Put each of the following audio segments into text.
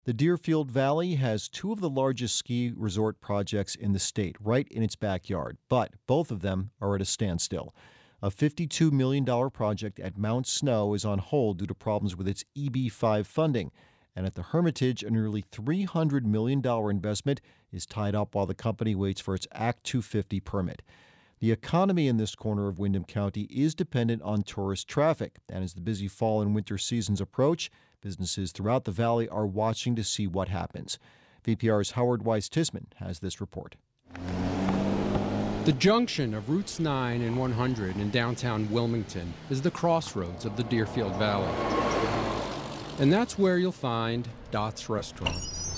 The Deerfield Valley has two of the largest ski resort projects in the state right in its backyard, but both of them are at a standstill. A $52 million project at Mount Snow is on hold due to problems with its EB5 funding. And at the Hermitage, a nearly $300 million investment is tied up while the company waits for its Act 250 permit. The economy in this corner of Windham County is dependent on tourist traffic, and as the busy fall and winter seasons approach, businesses throughout the valley are watching to see what happens. VPR's Howard Weiss-Tisman has this report. The junction of Routes 9 and 100 in downtown Wilmington is the crossroads of the Deerfield Valley. And that's where you'll find Dot's Restaurant.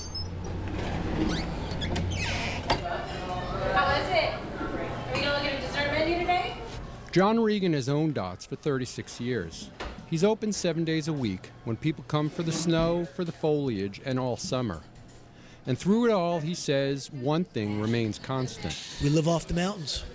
How is it? Are we going to look at a dessert menu today? John Regan has owned Dot's for 36 years. He's open 7 days a week when people come for the snow, for the foliage, and all summer. And through it all, he says one thing remains constant. We live off the mountains.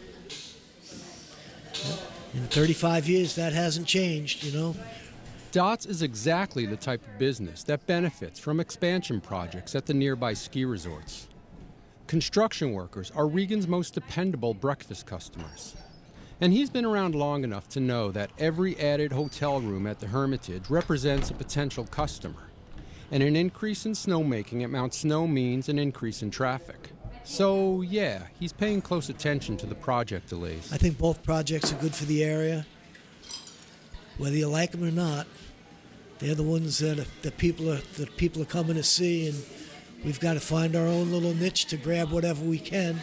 In 35 years, that hasn't changed, Dot's is exactly the type of business that benefits from expansion projects at the nearby ski resorts. Construction workers are Regan's most dependable breakfast customers. And he's been around long enough to know that every added hotel room at the Hermitage represents a potential customer. And an increase in snowmaking at Mount Snow means an increase in traffic. So, yeah, he's paying close attention to the project delays. I think both projects are good for the area. Whether you like them or not, they're the ones that people are coming to see, and we've got to find our own little niche to grab whatever we can.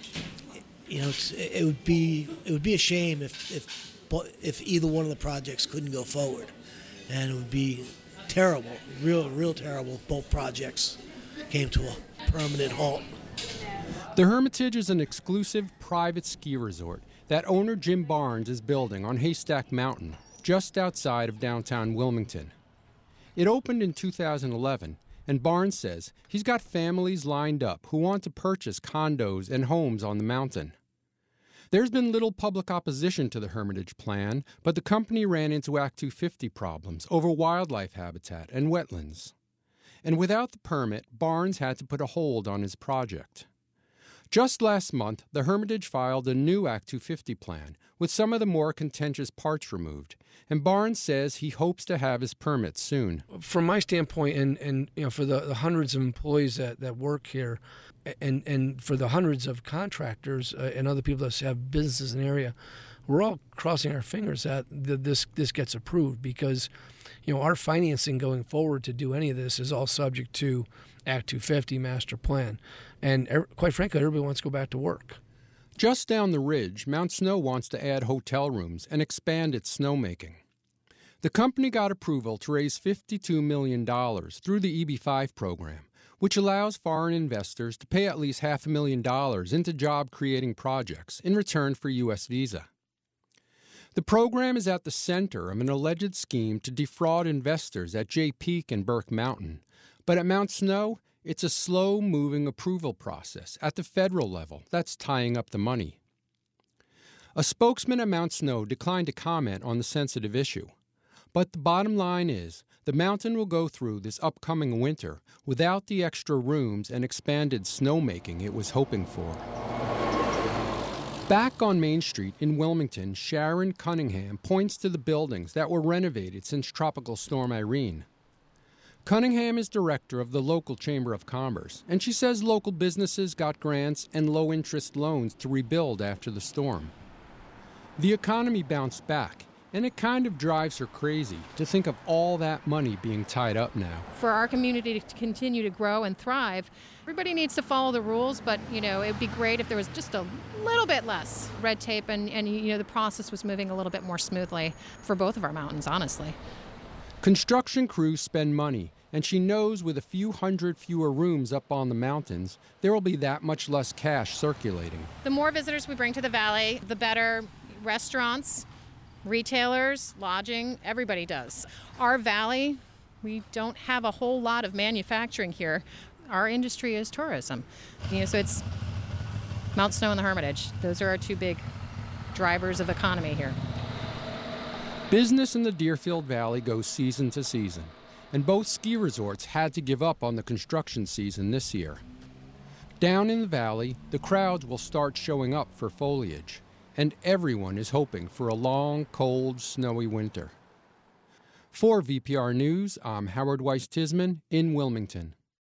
It would be a shame if either one of the projects couldn't go forward, and it would be terrible, real terrible if both projects came to a permanent halt. The Hermitage is an exclusive private ski resort that owner Jim Barnes is building on Haystack Mountain, just outside of downtown Wilmington. It opened in 2011, and Barnes says he's got families lined up who want to purchase condos and homes on the mountain. There's been little public opposition to the Hermitage plan, but the company ran into Act 250 problems over wildlife habitat and wetlands. And without the permit, Barnes had to put a hold on his project. Just last month, the Hermitage filed a new Act 250 plan with some of the more contentious parts removed, and Barnes says he hopes to have his permit soon. From my standpoint, and for the hundreds of employees that work here, and for the hundreds of contractors and other people that have businesses in the area, we're all crossing our fingers that this gets approved, because our financing going forward to do any of this is all subject to Act 250 master plan. And quite frankly, everybody wants to go back to work. Just down the ridge, Mount Snow wants to add hotel rooms and expand its snowmaking. The company got approval to raise $52 million through the EB5 program, which allows foreign investors to pay at least $500,000 into job-creating projects in return for U.S. visa. The program is at the center of an alleged scheme to defraud investors at Jay Peak and Burke Mountain. But at Mount Snow, it's a slow-moving approval process at the federal level that's tying up the money. A spokesman at Mount Snow declined to comment on the sensitive issue. But the bottom line is, the mountain will go through this upcoming winter without the extra rooms and expanded snowmaking it was hoping for. Back on Main Street in Wilmington, Sharon Cunningham points to the buildings that were renovated since Tropical Storm Irene. Cunningham is director of the local Chamber of Commerce, and she says local businesses got grants and low-interest loans to rebuild after the storm. The economy bounced back, and it kind of drives her crazy to think of all that money being tied up now. For our community to continue to grow and thrive, everybody needs to follow the rules, but, it would be great if there was just a little bit less red tape and the process was moving a little bit more smoothly for both of our mountains, honestly. Construction crews spend money, and she knows with a few hundred fewer rooms up on the mountains, there will be that much less cash circulating. The more visitors we bring to the valley, the better restaurants, retailers, lodging, everybody does. Our valley, we don't have a whole lot of manufacturing here. Our industry is tourism. So it's Mount Snow and the Hermitage. Those are our two big drivers of economy here. Business in the Deerfield Valley goes season to season, and both ski resorts had to give up on the construction season this year. Down in the valley, the crowds will start showing up for foliage, and everyone is hoping for a long, cold, snowy winter. For VPR News, I'm Howard Weiss-Tisman in Wilmington.